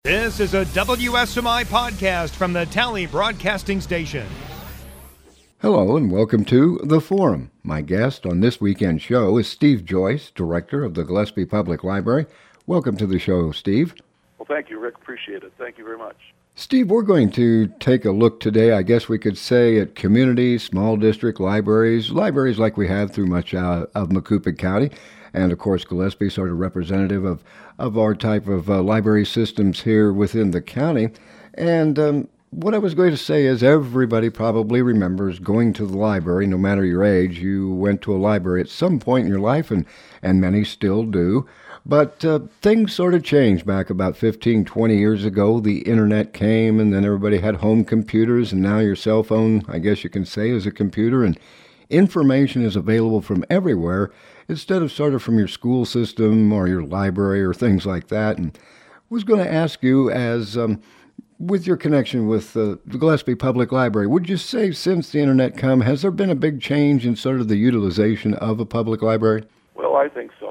This is a WSMI podcast from the Tally Broadcasting Station. Hello and welcome to The Forum. My guest on this weekend show is Steve Joyce, Director of the Gillespie Public Library. Welcome to the show, Steve. Well, thank you, Rick. Appreciate it. Thank you very much. Steve, we're going to take a look today, I guess we could say, at community, small district libraries like we have through much of Macoupig County. And, of course, Gillespie, sort of representative of our type of library systems here within the county. And what I was going to say is everybody probably remembers going to the library, no matter your age. You went to a library at some point in your life, and many still do. But things sort of changed back about 15, 20 years ago. The internet came, and then everybody had home computers, and now your cell phone, I guess you can say, is a computer, and information is available from everywhere instead of sort of from your school system or your library or things like that. And I was going to ask you, as with your connection with the Gillespie Public Library, would you say since the internet come, has there been a big change in sort of the utilization of a public library? Well, I think so.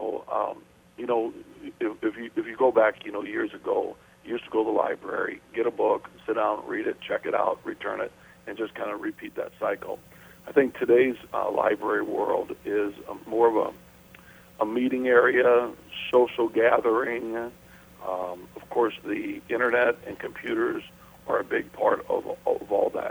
If you go back, years ago, you used to go to the library, get a book, sit down, read it, check it out, return it, and just kind of repeat that cycle. I think today's library world is more of a meeting area, social gathering. Of course, the internet and computers are a big part of all that.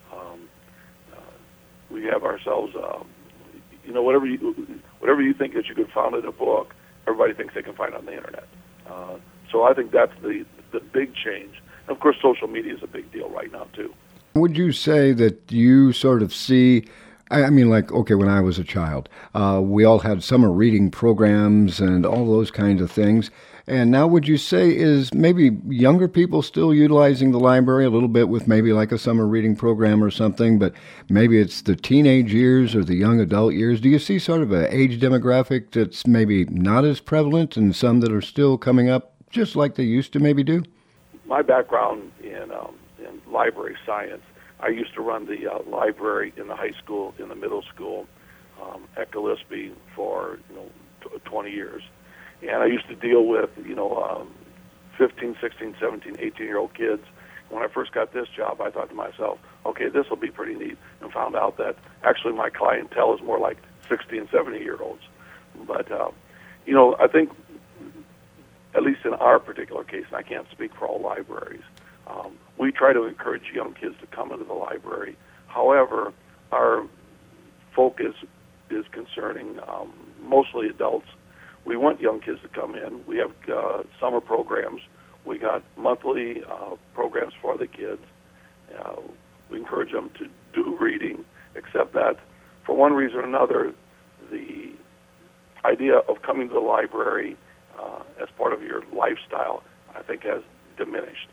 We have ourselves, whatever you think that you could find in a book, everybody thinks they can find on the internet. So I think that's the big change. And of course, social media is a big deal right now, too. Would you say that you sort of see, when I was a child, we all had summer reading programs and all those kinds of things. And now would you say is maybe younger people still utilizing the library a little bit with maybe like a summer reading program or something, but maybe it's the teenage years or the young adult years? Do you see sort of an age demographic that's maybe not as prevalent and some that are still coming up just like they used to maybe do? My background in library science, I used to run the library in the high school, in the middle school at Gillespie for 20 years. And I used to deal with, 15, 16, 17, 18-year-old kids. When I first got this job, I thought to myself, okay, this will be pretty neat, and found out that actually my clientele is more like 60 and 70-year-olds. But, I think, at least in our particular case, and I can't speak for all libraries, we try to encourage young kids to come into the library. However, our focus is concerning mostly adults. We want young kids to come in. We have summer programs. We got monthly programs for the kids. We encourage them to do reading, except that for one reason or another, the idea of coming to the library as part of your lifestyle, I think, has diminished.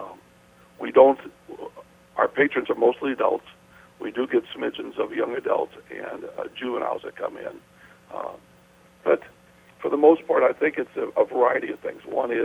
Our patrons are mostly adults. We do get smidgens of young adults and juveniles that come in. But for the most part, I think it's a variety of things. One is,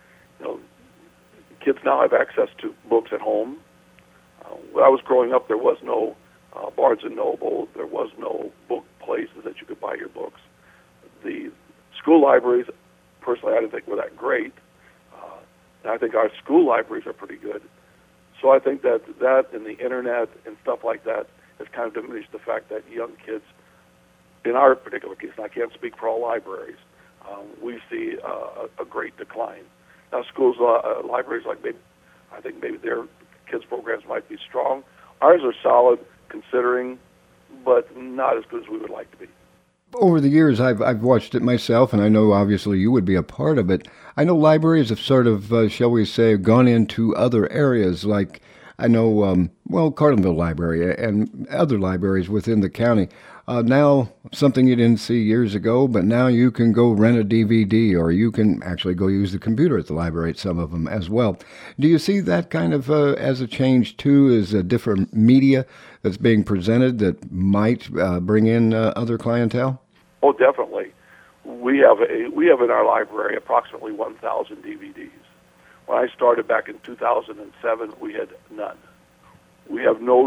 kids now have access to books at home. When I was growing up, there was no Barnes & Noble. There was no book places that you could buy your books. The school libraries, personally, I didn't think were that great. And I think our school libraries are pretty good. So I think that and the internet and stuff like that has kind of diminished the fact that young kids, in our particular case, and I can't speak for all libraries, we see a great decline. Now, schools, libraries, I think maybe their kids' programs might be strong. Ours are solid, considering, but not as good as we would like to be. Over the years, I've watched it myself, and I know obviously you would be a part of it. I know libraries have sort of, shall we say, gone into other areas, like I know, Carlinville Library and other libraries within the county. Now, something you didn't see years ago, but now you can go rent a DVD, or you can actually go use the computer at the library at some of them as well. Do you see that kind of as a change, too, as a different media that's being presented that might bring in other clientele? Oh, definitely. We have in our library approximately 1,000 DVDs. When I started back in 2007, we had none. We have no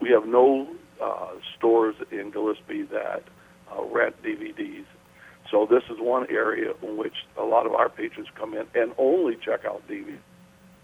stores in Gillespie that rent DVDs. So this is one area in which a lot of our patrons come in and only check out DVDs.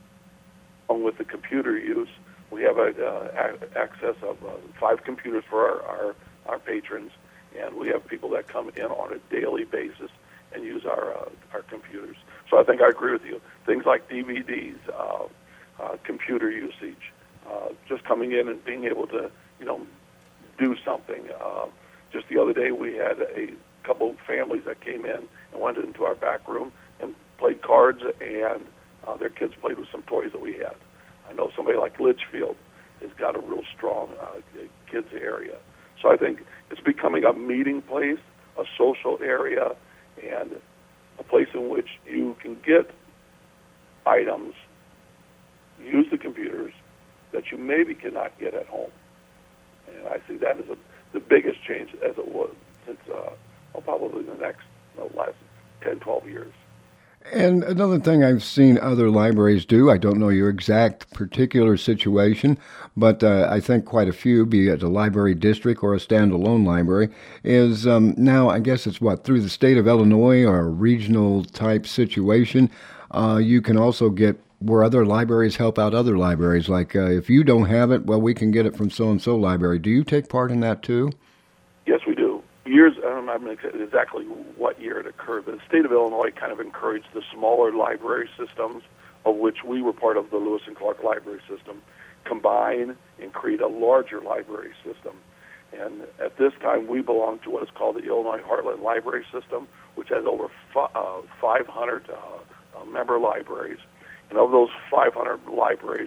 along with the computer use, we have access of 5 computers for our patrons, and we have people that come in on a daily basis and use our computers. So I think I agree with you. Things like DVDs, computer usage, just coming in and being able to, do something. Just the other day, we had a couple of families that came in and went into our back room and played cards, and their kids played with some toys that we had. I know somebody like Litchfield has got a real strong kids area. So I think it's becoming a meeting place, a social area, and a place in which you can get items, use the computers that you maybe cannot get at home. And I see that as the biggest change as it was since probably the last 10, 12 years. And another thing I've seen other libraries do, I don't know your exact particular situation, but I think quite a few, be it a library district or a standalone library, is now, I guess it's through the state of Illinois or a regional type situation, you can also get where other libraries help out other libraries. Like if you don't have it, well, we can get it from so-and-so library. Do you take part in that too? Yes, we do. Years, I'm not exactly what year it occurred, but the state of Illinois kind of encouraged the smaller library systems, of which we were part of the Lewis and Clark library system, combine and create a larger library system. And at this time, we belong to what is called the Illinois Heartland Library System, which has over 500 member libraries. And of those 500 libraries,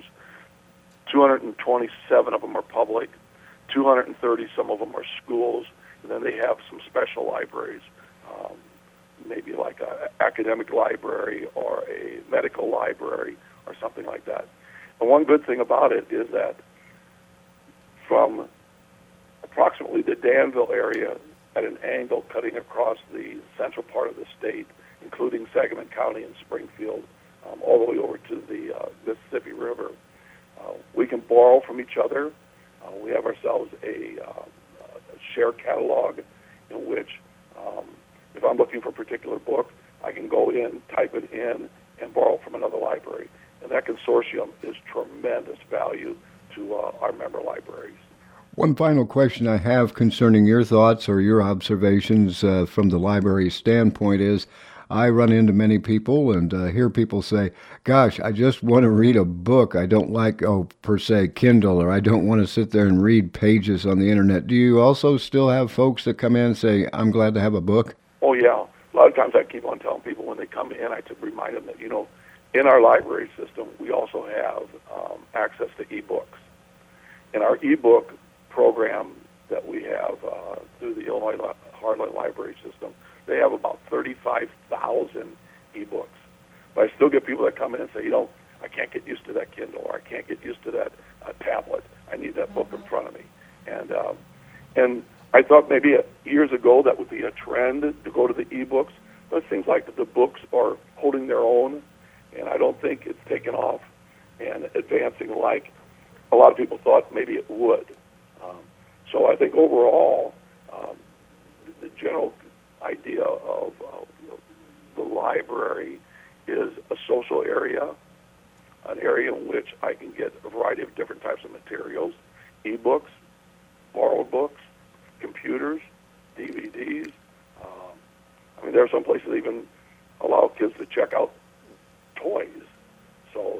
227 of them are public, 230, some of them are schools, and then they have some special libraries, maybe like an academic library or a medical library or something like that. And one good thing about it is that from approximately the Danville area at an angle cutting across the central part of the state, including Sangamon County and Springfield, all the way over to the Mississippi River, we can borrow from each other. We have ourselves a share catalog in which if I'm looking for a particular book, I can go in, type it in, and borrow from another library. And that consortium is tremendous value to our member libraries. One final question I have concerning your thoughts or your observations from the library standpoint is, I run into many people and hear people say, gosh, I just want to read a book. I don't like, per se, Kindle, or I don't want to sit there and read pages on the internet. Do you also still have folks that come in and say, I'm glad to have a book? Oh, yeah. A lot of times I keep on telling people when they come in, I to remind them that, in our library system, we also have access to ebooks. In our ebook program that we have through the Illinois Heartland Library System, they have about 35,000 ebooks. But I still get people that come in and say, I can't get used to that Kindle, or I can't get used to that tablet. I need that book in front of me. And I thought maybe years ago that would be a trend to go to the ebooks, but it seems like the books are holding their own, and I don't think it's taken off and advancing like a lot of people thought maybe it would. So I think overall, the general idea of the library is a social area, an area in which I can get a variety of different types of materials, ebooks, borrowed books, computers, DVDs. There are some places that even allow kids to check out toys. So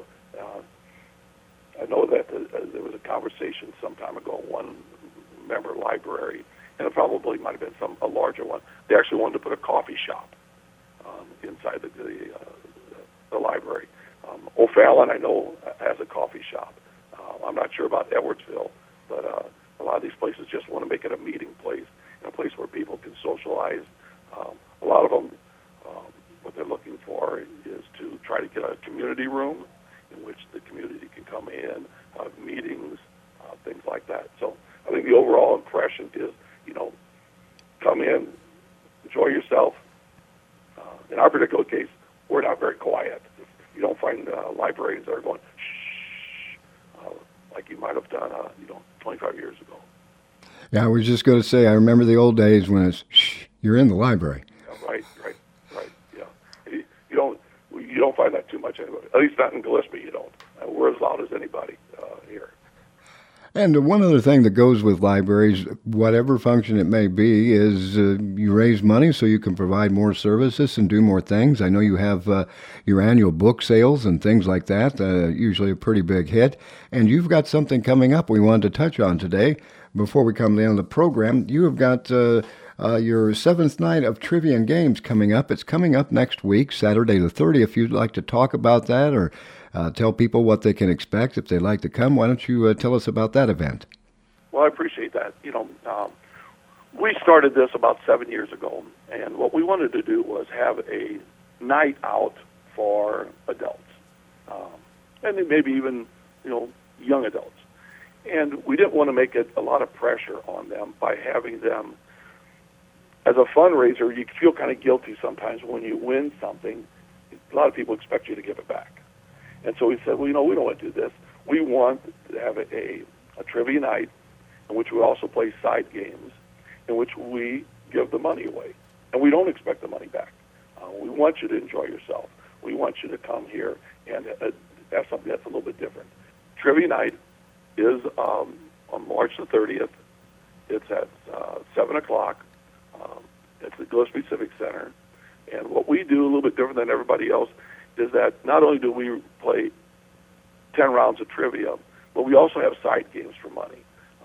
I know that there was a conversation some time ago in one member library, and it probably might have been a larger one. They actually wanted to put a coffee shop inside the library. O'Fallon, I know, has a coffee shop. I'm not sure about Edwardsville, but a lot of these places just want to make it a meeting place and a place where people can socialize. A lot of them, what they're looking for is to try to get a community room in which the community can come in, have meetings, things like that. So I think the overall impression is, come in, enjoy yourself. In our particular case, we're not very quiet. You don't find librarians that are going, shh, like you might have done, 25 years ago. Yeah, I was just going to say, I remember the old days when it's, shh, you're in the library. Yeah, right, yeah. You don't find that too much anyway. At least not in Gillespie, you don't. we're as loud as anybody here. And one other thing that goes with libraries, whatever function it may be, is you raise money so you can provide more services and do more things. I know you have your annual book sales and things like that, usually a pretty big hit. And you've got something coming up we wanted to touch on today. Before we come to the end of the program, you have got your 7th night of Trivia and Games coming up. It's coming up next week, Saturday the 30th. If you'd like to talk about that or tell people what they can expect if they'd like to come, why don't you tell us about that event? Well, I appreciate that. We started this about 7 years ago, and what we wanted to do was have a night out for adults, and then maybe even, young adults. And we didn't want to make it a lot of pressure on them by having them, as a fundraiser, you feel kind of guilty sometimes when you win something. A lot of people expect you to give it back. And so we said, we don't want to do this. We want to have a trivia night in which we also play side games, in which we give the money away. And we don't expect the money back. We want you to enjoy yourself. We want you to come here and have something that's a little bit different. Trivia night is on March the 30th. It's at 7 o'clock. It's at Gillespie Civic Center. And what we do a little bit different than everybody else is that not only do we play 10 rounds of trivia, but we also have side games for money.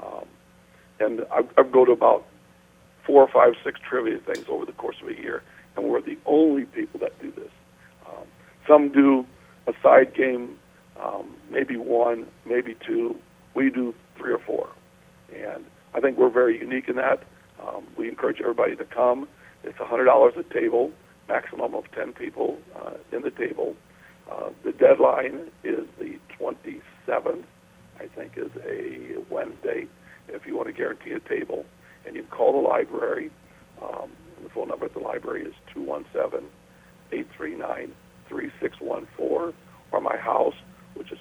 And I go to about 4 or 5, 6 trivia things over the course of a year, and we're the only people that do this. Some do a side game, maybe 1, maybe 2. We do 3 or 4. And I think we're very unique in that. We encourage everybody to come. It's $100 a table, maximum of 10 people in the table. The deadline is the 27th, I think is a Wednesday, if you want to guarantee a table. And you can call the library. The phone number at the library is 217-839-3614, or my house, which is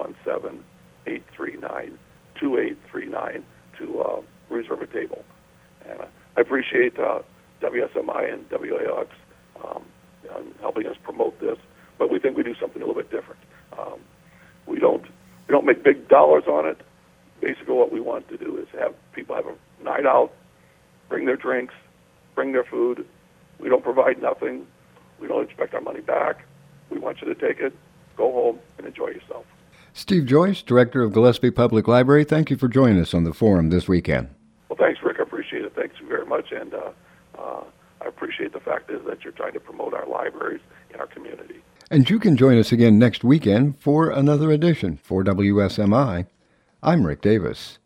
217-839-2839, to reserve a table. And I appreciate WSMI and WALX helping us promote this, but we think we do something a little bit different. We don't make big dollars on it. Basically, what we want to do is have people have a night out, bring their drinks, bring their food. We don't provide nothing. We don't expect our money back. We want you to take it, go home, and enjoy yourself. Steve Joyce, Director of Gillespie Public Library, thank you for joining us on the forum this weekend. Well, thanks, Rick. I appreciate it. Thanks very much. And I appreciate the fact is that you're trying to promote our libraries in our community. And you can join us again next weekend for another edition. For WSMI, I'm Rick Davis.